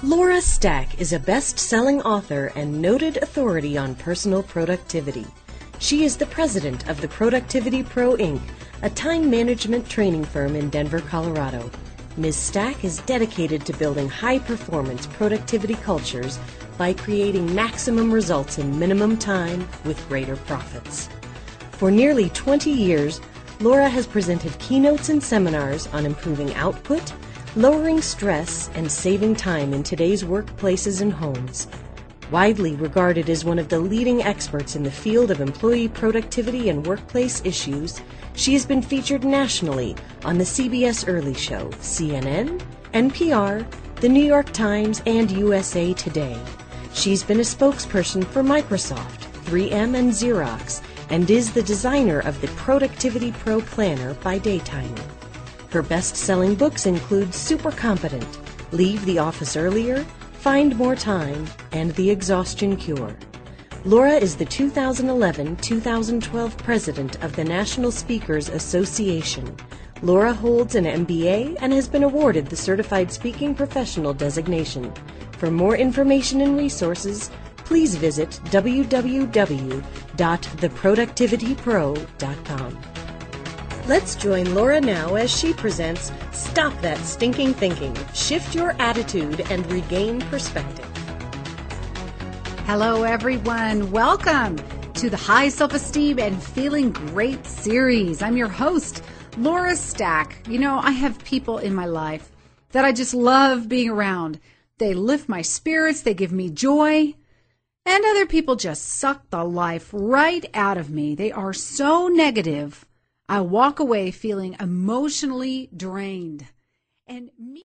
Laura Stack is a best-selling author and noted authority on personal productivity. She is the president of the Productivity Pro, Inc., a time management training firm in Denver, Colorado. Ms. Stack is dedicated to building high-performance productivity cultures by creating maximum results in minimum time with greater profits. For nearly 20 years, Laura has presented keynotes and seminars on improving output, lowering stress, and saving time in today's workplaces and homes. Widely regarded as one of the leading experts in the field of employee productivity and workplace issues, she has been featured nationally on the CBS Early Show, CNN, NPR, The New York Times, and USA Today. She's been a spokesperson for Microsoft, 3M, and Xerox, and is the designer of the Productivity Pro Planner by Daytimer. Her best-selling books include Super Competent, Leave the Office Earlier, Find More Time, and The Exhaustion Cure. Laura is the 2011-2012 president of the National Speakers Association. Laura holds an MBA and has been awarded the Certified Speaking Professional designation. For more information and resources, please visit www.theproductivitypro.com. Let's join Laura now as she presents Stop That Stinking Thinking, Shift Your Attitude, and Regain Perspective. Hello, everyone. Welcome to the High Self-Esteem and Feeling Great series. I'm your host, Laura Stack. You know, I have people in my life that I just love being around. They lift my spirits, they give me joy, and other people just suck the life right out of me. They are so negative. I walk away feeling emotionally drained. And me